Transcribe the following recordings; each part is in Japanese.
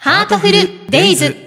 ハートフルデイズ。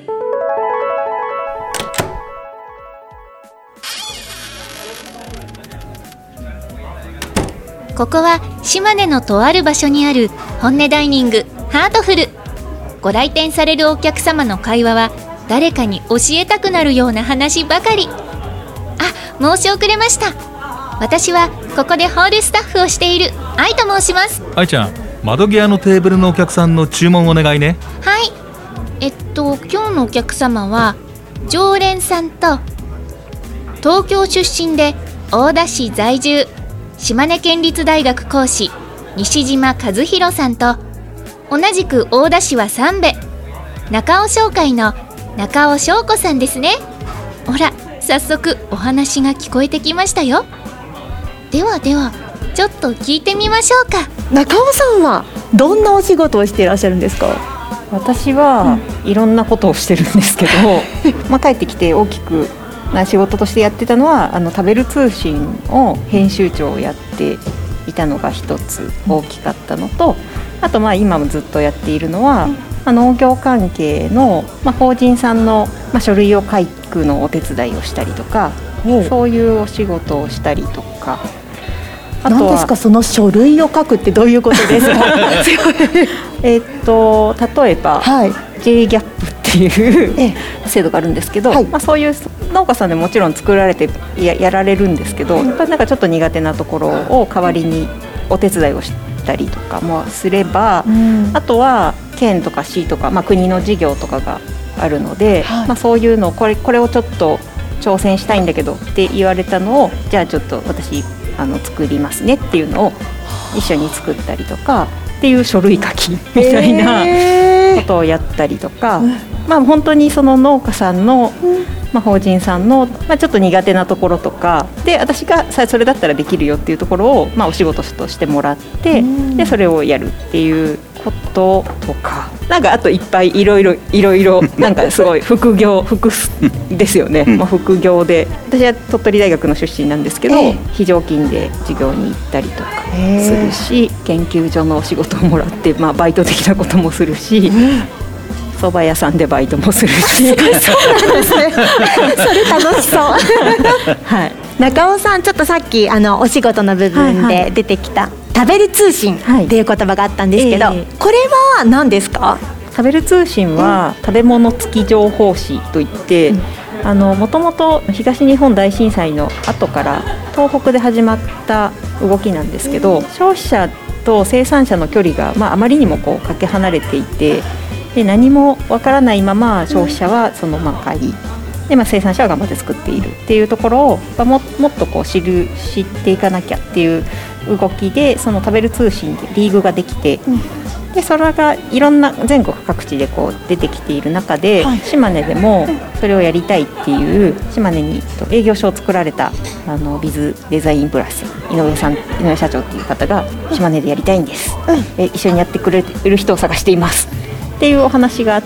ここは島根のとある場所にある本音ダイニングハートフル。ご来店されるお客様の会話は誰かに教えたくなるような話ばかり。申し遅れました。私はここでホールスタッフをしている愛と申します。 愛ちゃん、窓際のテーブルのお客さんの注文お願いね。 はい。今日のお客様は常連さんと東京出身で大田市在住、島根県立大学講師西島和弘さんと、同じく大田市は三部中尾商会の中尾翔子さんですね。ほら、早速お話が聞こえてきましたよ。ではちょっと聞いてみましょうか。 中尾さんはどんなお仕事をしていらっしゃるんですか？ 私はいろんなことをしてるんですけど、帰ってきて大きくな仕事としてやってたのは食べる通信を編集長をやっていたのが一つ大きかったのと、あと今もずっとやっているのは、農業関係の、法人さんの、書類を書くのお手伝いをしたりとか、そういうお仕事をしたりとか。あとは何ですか、その書類を書くってどういうことですか？ 例えば、JGAP っていう制度があるんですけど、そういう農家さんでもちろん作られて やられるんですけど、やっぱりちょっと苦手なところを代わりにお手伝いをしたりとかもすれば、あとは県とか市とか、国の事業とかがあるので、そういうのこれをちょっと挑戦したいんだけどって言われたのを、じゃあちょっと私作りますねっていうのを一緒に作ったりとかっていう書類書きみたいなことをやったりとか、本当にその農家さんの、法人さんの、ちょっと苦手なところとかで、私がそれだったらできるよっていうところを、お仕事としてもらって、でそれをやるっていうこととか、あといっぱいいろいろすごい副ですよね。副業で、私は鳥取大学の出身なんですけど、非常勤で授業に行ったりとかするし、研究所のお仕事をもらって、バイト的なこともするし、蕎麦屋さんでバイトもするし。 そうなんですね。それ楽しそう。中尾さん、ちょっとさっきお仕事の部分で出てきた食べる通信っていう言葉があったんですけど、これは何ですか？ 食べる通信は食べ物付き情報誌といって、もともと東日本大震災の後から東北で始まった動きなんですけど、消費者と生産者の距離が、あまりにもかけ離れていて、で何もわからないまま消費者はその買いで、生産者は頑張って作っているっていうところを、もっと知っていかなきゃっていう動きで、その食べる通信でリーグができて、でそれがいろんな全国各地で出てきている中で、島根でもそれをやりたいっていう、島根に営業所を作られたビズデザインプラス井上社長っていう方が、島根でやりたいんです、一緒にやってくれる人を探していますっていうお話があって、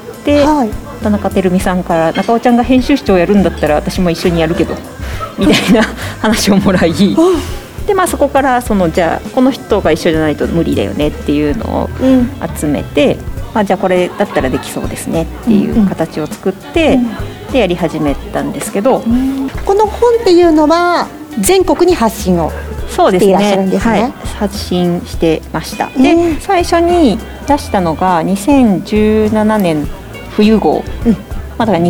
田中照美さんから、中尾ちゃんが編集長をやるんだったら私も一緒にやるけどみたいな話をもらい、でそこからじゃあこの人が一緒じゃないと無理だよねっていうのを集めて、じゃあこれだったらできそうですねっていう形を作って、でやり始めたんですけど、 この本っていうのは全国に発信をしていらっしゃるんですね。 発信してました。で最初に出したのが2017年冬号、だから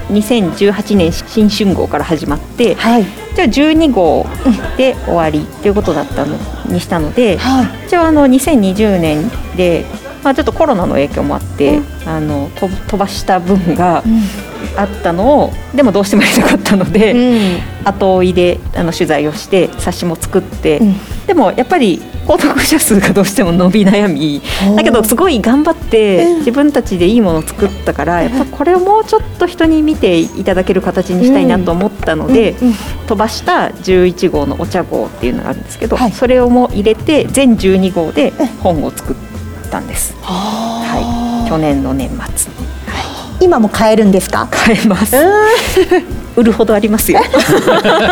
2018年新春号から始まって、じゃあ12号で終わりっていうことだったのにしたので、一応2020年で、ちょっとコロナの影響もあって、飛ばした分があったのを、でもどうしてもやりたかったので、後追いで取材をして冊子も作って、でもやっぱり購読者数がどうしても伸び悩み、だけどすごい頑張って自分たちでいいものを作ったから、やっぱこれをもうちょっと人に見ていただける形にしたいなと思ったので、飛ばした11号のお茶号っていうのがあるんですけど、それをも入れて全12号で本を作ったんです。去年の年末に。 今も買えるんですか？ 買えます。売るほどありますよ。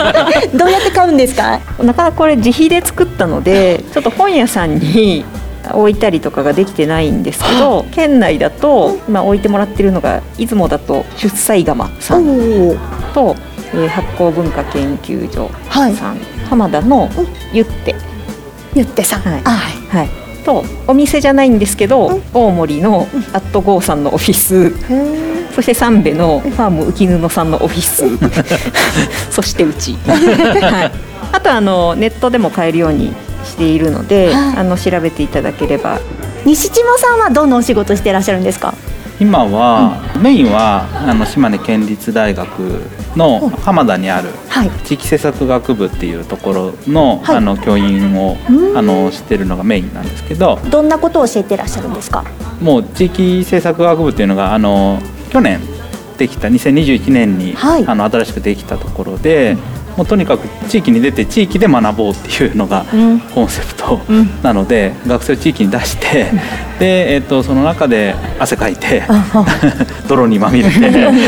どうやって買うんですか？ なかなかこれ自費で作ったので、ちょっと本屋さんに置いたりとかができてないんですけど、県内だと今置いてもらってるのが出雲だと出西窯さんと、発酵文化研究所さん、浜田のゆってさん、 はいと、お店じゃないんですけど、大森のアットゴーさんのオフィス、そして三部のファーム浮布さんのオフィスそしてうち、あとネットでも買えるようにしているので、調べていただければ。 西島さんはどんなお仕事していらっしゃるんですか？ 今は、メインは島根県立大学の浜田にある地域政策学部っていうところの、教員をしてるのがメインなんですけど、 どんなことを教えていらっしゃるんですか？ もう地域政策学部っていうのが去年できた2021年に、新しくできたところで、もうとにかく地域に出て地域で学ぼうっていうのがコンセプトなので、学生を地域に出してで、その中で汗かいて泥にまみれて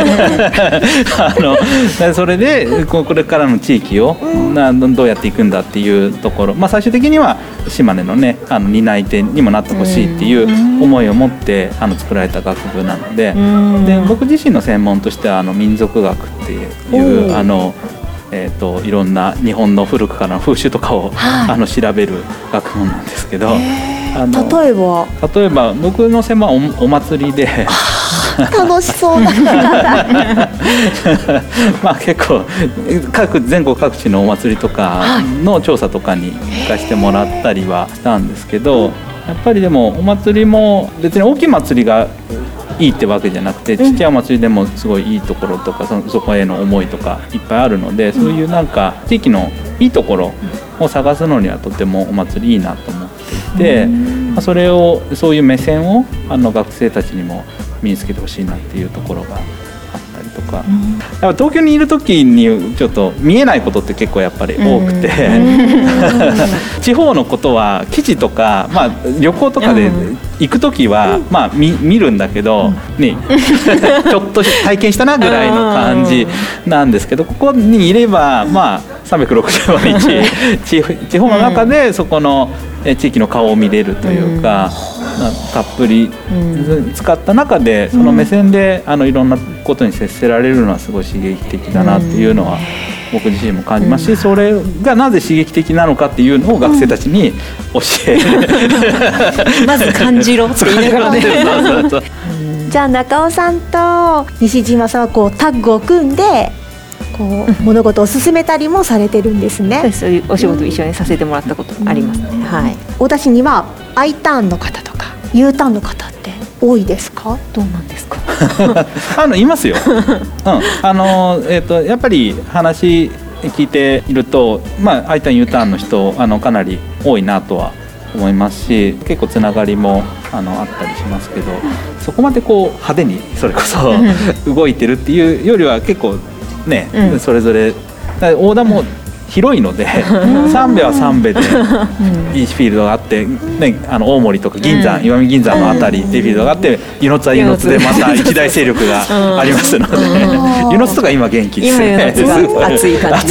それでこれからの地域をどうやっていくんだっていうところ、最終的には島根のね担い手にもなってほしいっていう思いを持って作られた学部なので、僕自身の専門としては民族学っていういろんな日本の古くからの風習とかを、調べる学問なんですけど、 例えば僕の専門は お祭りで楽しそうだ結構全国各地のお祭りとかの調査とかに行かせてもらったりはしたんですけど、やっぱりでもお祭りも別に大きい祭りがいいってわけじゃなくて、ちっちゃいお祭りでもすごいいいところとかそこへの思いとかいっぱいあるので、そういうなんか地域のいいところを探すのにはとてもお祭りいいなと思っていて、そういう目線を学生たちにも身につけてほしいなっていうところがあったりとか、やっぱ東京にいる時にちょっと見えないことって結構やっぱり多くて地方のことは記事とか、旅行とかで行く時は、見るんだけど、ちょっと体験したなぐらいの感じなんですけど、ここにいれば、365日地方の中でそこの地域の顔を見れるというか、たっぷり使った中でその目線でいろんなことに接せられるのはすごい刺激的だなっていうのは僕自身も感じますし、それがなぜ刺激的なのかっていうのを学生たちに教えるまず感じろって言いながらねじゃあ中尾さんと西島さんはタッグを組んで物事を進めたりもされてるんですね。 そういうお仕事を一緒にさせてもらったことありますね。 大田市には I ターンの方とか U ターンの方って多いですか？ どうなんですか？ いますよ、やっぱり話聞いていると、I ターン U ターンの人かなり多いなとは思いますし、結構つながりもあったりしますけど、そこまで派手にそれこそ動いてるっていうよりは結構ね、それぞれ大田も広いので三部は三部でいいフィールドがあって、大森とか銀山、石見銀山のあたりでフィールドがあって、湯の津は湯の津でまた一大勢力がありますので湯の津とか今元気ですね。 熱い感じです。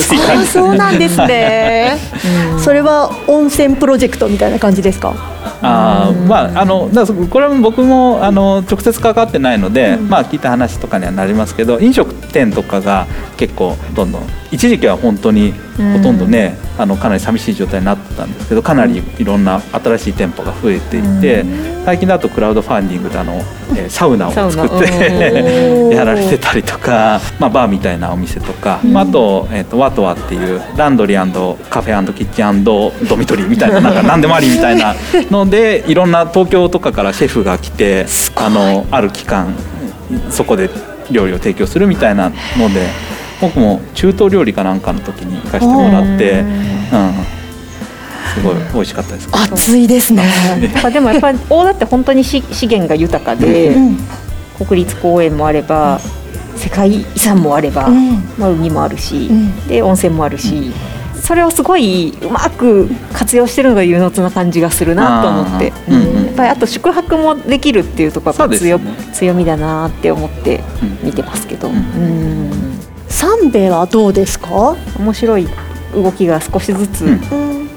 そうなんですねそれは温泉プロジェクトみたいな感じですか？ これも僕も直接関わってないので、聞いた話とかにはなりますけど、飲食店とかが結構どんどん一時期は本当にほとんどねかなり寂しい状態になったんですけど、かなりいろんな新しい店舗が増えていて、最近だとクラウドファンディングでサウナを作ってやられてたりとか、バーみたいなお店とか、あと、ワトワっていうランドリー&カフェ&キッチン&ドミトリーみたいな、何でもありみたいなのでいろんな東京とかからシェフが来てある期間そこで料理を提供するみたいなので、僕も中東料理かなんかの時に行かせてもらって、すごい美味しかったです。 暑いですねでもやっぱり大田って本当に資源が豊かで、国立公園もあれば世界遺産もあれば、海もあるし、で温泉もあるし、それをすごいうまく活用してるのが湯の津な感じがするなと思って、やっぱりあと宿泊もできるっていうところが強みだなって思って見てますけど、 三部はどうですか？ 面白い動きが少しずつ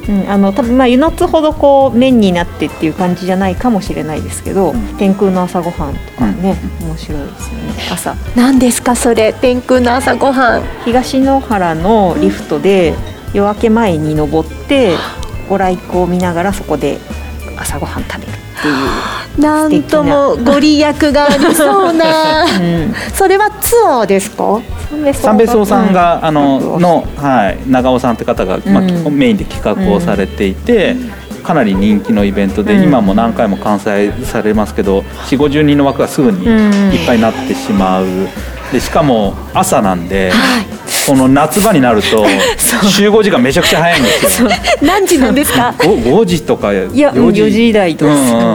多分湯の津ほどこう麺になってっていう感じじゃないかもしれないですけど、天空の朝ごはんとかね、面白いですよね。朝何ですかそれ、天空の朝ごはん。 東野原のリフトで夜明け前に登ってご来光を見ながらそこで朝ごはん食べるっていう、 なんともご利益がありそうな、それはツアーですか？ 三瓶荘さんが長尾さんって方が、メインで企画をされていて、かなり人気のイベントで、今も何回も開催されますけど、40、50人の枠がすぐにいっぱいになってしまう。でしかも朝なんで、この夏場になると集合時間めちゃくちゃ早いんですよ。 何時なんですか ？5時とか 4時台とか、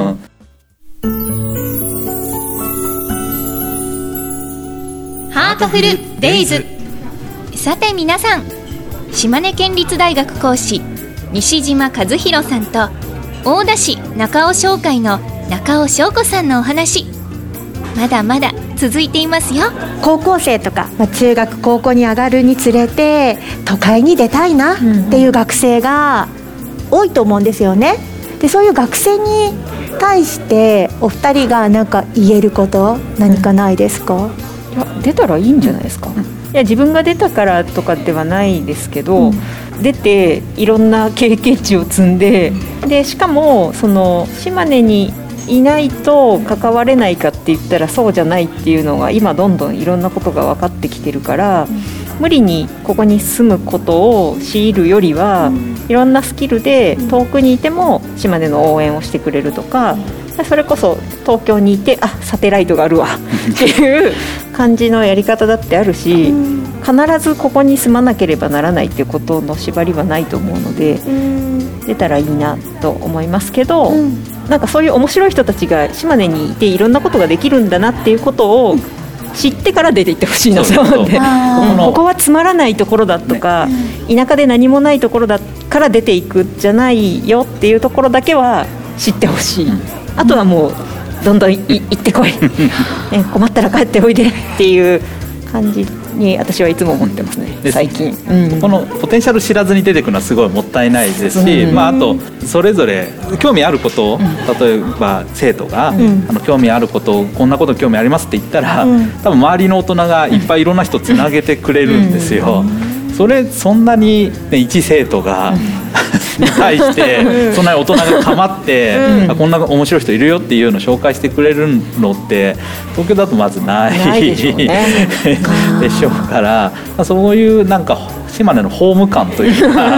ハートフルデイズ。さて皆さん、島根県立大学講師西島和弘さんと大田市中尾商会の中尾翔子さんのお話、まだまだ続いていますよ。 高校生とか、中学高校に上がるにつれて都会に出たいなっていう学生が多いと思うんですよね。でそういう学生に対してお二人が何か言えること何かないですか？ いや、出たらいいんじゃないですか。いや、自分が出たからとかではないですけど、出ていろんな経験値を積んで、でしかもその島根にいないと関われないかって言ったらそうじゃないっていうのが今どんどんいろんなことが分かってきてるから、無理にここに住むことを強いるよりは、いろんなスキルで遠くにいても島根の応援をしてくれるとか、それこそ東京にいてサテライトがあるわっていう感じのやり方だってあるし、必ずここに住まなければならないっていうことの縛りはないと思うので、出たらいいなと思いますけど、なんかそういう面白い人たちが島根にいていろんなことができるんだなっていうことを知ってから出ていってほしいなと思って、ここはつまらないところだとか、田舎で何もないところだから出ていくじゃないよっていうところだけは知ってほしい。あとはもうどんどん行ってこい困ったら帰っておいでっていう感じに私はいつも思ってますね、最近。 このポテンシャル知らずに出てくるのはすごいもったいないですし、あとそれぞれ興味あることを、例えば生徒が、興味あることを、こんなこと興味ありますって言ったら、多分周りの大人がいっぱいいろんな人つなげてくれるんですよ。そんなに、一生徒がに対してそんなに大人が構って、こんな面白い人いるよっていうのを紹介してくれるのって東京だとまずないでしょうから、そういうなんか島根のホーム感というか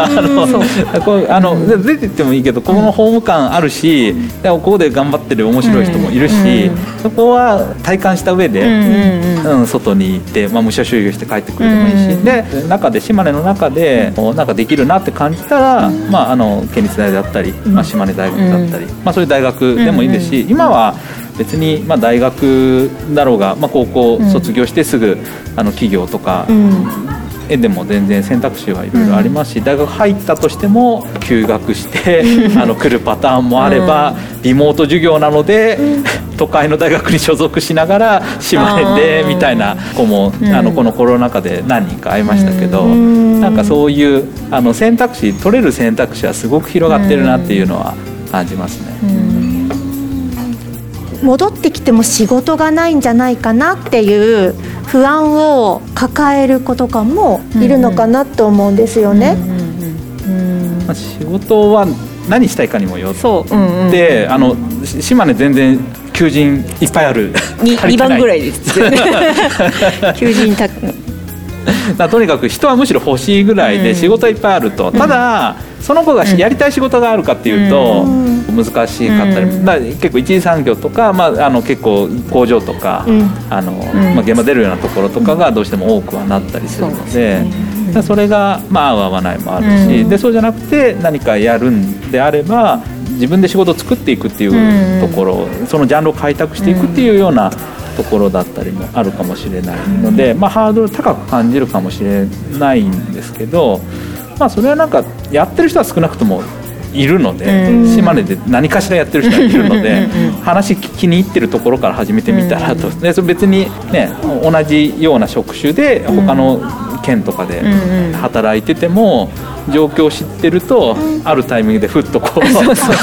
出てってもいいけど、ここのホーム感あるし、ここで頑張ってる面白い人もいるし、そこは体感した上で、外に行って、武者修行して帰ってくれてもいいし、で島根の中でなんかできるなって感じたら、県立大だったり、島根大学だったり、そういう大学でもいいですし、今は別に大学だろうが、高校卒業してすぐ企業とかでも全然選択肢はいろいろありますし、大学入ったとしても休学して来るパターンもあれば、リモート授業なので都会の大学に所属しながら島根でみたいな子もこのコロナ禍で何人か会いましたけど、なんかそういう選択肢、取れる選択肢はすごく広がってるなっていうのは感じますね。 戻ってきても仕事がないんじゃないかなっていう不安を抱える子とかもいるのかなと思うんですよね。 仕事は何したいかにもよって、島根全然求人いっぱいある 2番ぐらいです求人とにかく人はむしろ欲しいぐらいで仕事はいっぱいあると、ただその子がやりたい仕事があるかっていうと難しかったり、結構一次産業とか、結構工場とか、現場出るようなところとかがどうしても多くはなったりするので、それが合う合わないもあるし、でそうじゃなくて何かやるんであれば自分で仕事を作っていくっていうところ、そのジャンルを開拓していくっていうようなところだったりもあるかもしれないので、ハードル高く感じるかもしれないんですけど、それはなんかやってる人は少なくともいるので、島根で何かしらやってる人がいるので話聞きに行ってるところから始めてみたらと、でそれ別にね同じような職種で他の県とかで働いてても、状況を知ってると、あるタイミングでふっとこう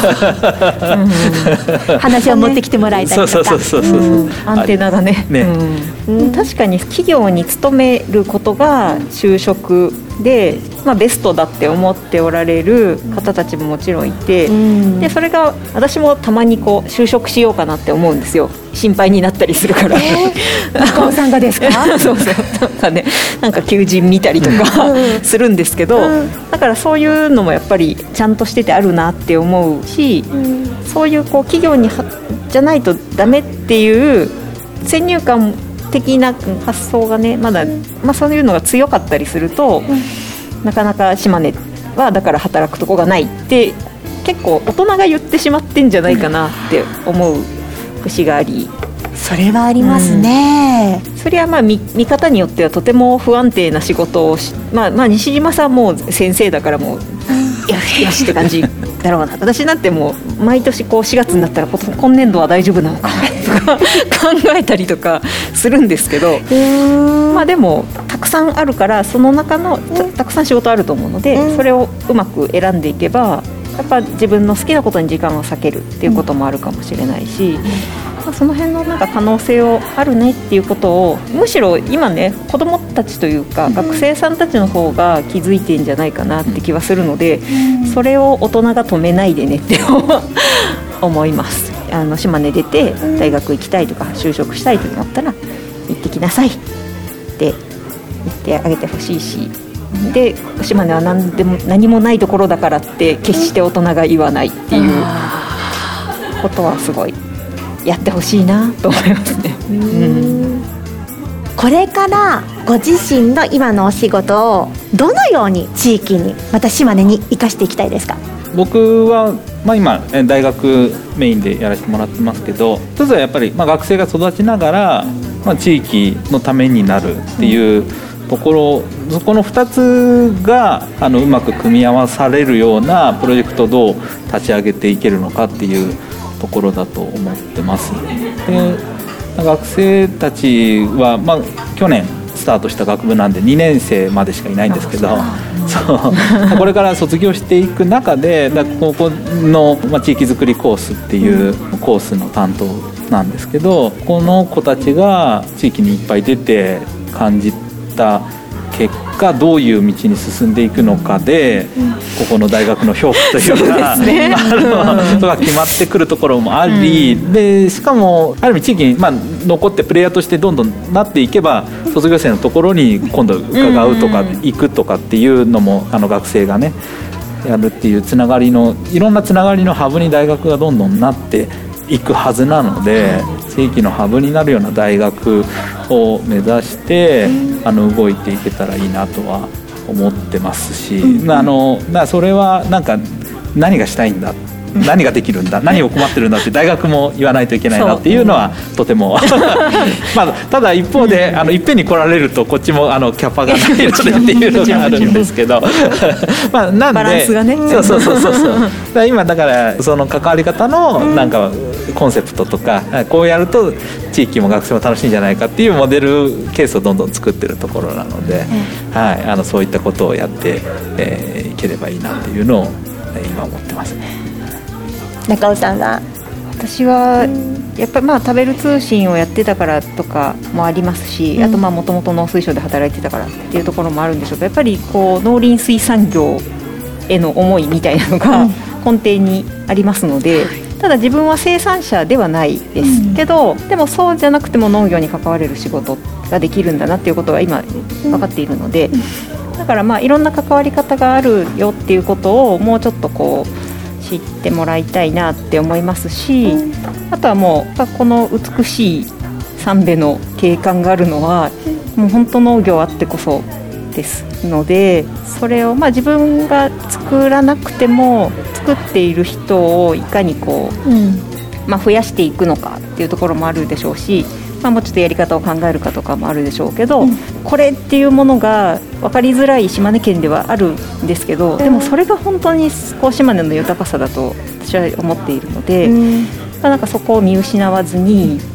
話を持ってきてもらえたりとか、 アンテナだね。確かに企業に勤めることが就職で、ベストだって思っておられる方たちももちろんいて、でそれが私もたまにこう就職しようかなって思うんですよ。心配になったりするから。 中尾さんがですか？ そうなんか求人見たりとかするんですけど、だからそういうのもやっぱりちゃんとしててあるなって思うし、そういうこう企業にじゃないとダメっていう先入観的な発想がね、まだ、そういうのが強かったりすると、なかなか島根はだから働くとこがないって結構大人が言ってしまってんじゃないかなって思う節があり、 それはありますね。 それは見方によってはとても不安定な仕事を西島さんも先生だからもうよしって感じだろうな。私なんてもう毎年こう4月になったら今年度は大丈夫なのかとか考えたりとかするんですけど、でもたくさんあるから、その中のたくさん仕事あると思うので、それをうまく選んでいけばやっぱ自分の好きなことに時間を割けるっていうこともあるかもしれないし、その辺のなんか可能性をあるねっていうことを、むしろ今ね、子どもたちというか学生さんたちの方が気づいてんじゃないかなって気はするので、それを大人が止めないでねって思います。島根出て大学行きたいとか就職したいとなったら行ってきなさいって言ってあげてほしいし、で島根は何もないところだからって決して大人が言わないっていうことはすごいやってほしいなと思いますね。 これからご自身の今のお仕事をどのように地域に、また島根に生かしていきたいですか？ 僕は、今大学メインでやらせてもらってますけど、一つはやっぱり、学生が育ちながら、地域のためになるっていうところ、そこの2つがうまく組み合わされるようなプロジェクトをどう立ち上げていけるのかっていうところだと思ってます。で、学生たちは、去年スタートした学部なんで2年生までしかいないんですけど、これから卒業していく中で、ここの、地域づくりコースっていうコースの担当なんですけど、この子たちが地域にいっぱい出て感じた結果、どういう道に進んでいくのかで、ここの大学の評価というかが決まってくるところもあり、でしかもある意味地域に、残ってプレイヤーとしてどんどんなっていけば、卒業生のところに今度伺うとか行くとかっていうのも学生がねやるっていうつながりの、いろんなつながりのハブに大学がどんどんなっていくはずなので、地域のハブになるような大学を目指して動いていけたらいいなとは思ってますし、それは何がしたいんだ、何ができるんだ、何を困ってるんだって大学も言わないといけないなっていうのはとてもただ一方でいっぺんに来られるとこっちもキャパがないのでっていうのがあるんですけどなんでバランスがね、 そう今だからその関わり方のコンセプトとか、こうやると地域も学生も楽しいんじゃないかっていうモデルケースをどんどん作ってるところなので、そういったことをやっていければいいなっていうのを今思ってますね。 中尾さんは？ 私はやっぱり食べる通信をやってたからとかもありますし、あともともと農水省で働いてたからっていうところもあるんでしょうけど、やっぱりこう農林水産業への思いみたいなのが根底にありますので、ただ自分は生産者ではないですけど、でもそうじゃなくても農業に関われる仕事ができるんだなっていうことは今分かっているので、だからいろんな関わり方があるよっていうことをもうちょっとこう知ってもらいたいなって思いますし、あとはもうこの美しい三部の景観があるのはもう本当農業あってこそですので、それを自分が作らなくても作っている人をいかにこう、増やしていくのかっていうところもあるでしょうし、もうちょっとやり方を考えるかとかもあるでしょうけど、これっていうものが分かりづらい島根県ではあるんですけど、でもそれが本当に島根の豊かさだと私は思っているので、そこを見失わずに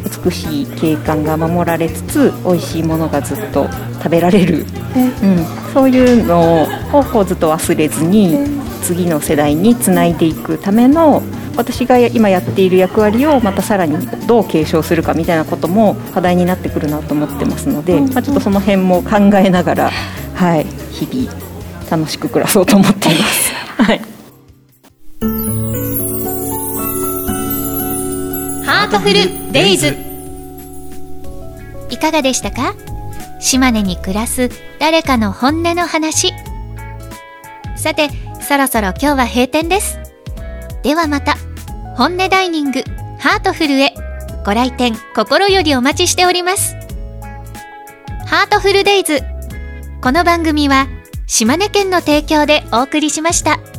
美しい景観が守られつつ美味しいものがずっと食べられる、そういうのをこうずっと忘れずに次の世代につないでいくための私が今やっている役割をまたさらにどう継承するかみたいなことも課題になってくるなと思ってますので、ちょっとその辺も考えながら、日々楽しく暮らそうと思っています。 ハートフルデイズ、いかがでしたか？島根に暮らす誰かの本音の話。さて、そろそろ今日は閉店です。ではまた、本音ダイニングハートフルへご来店心よりお待ちしております。ハートフルデイズ、この番組は島根県の提供でお送りしました。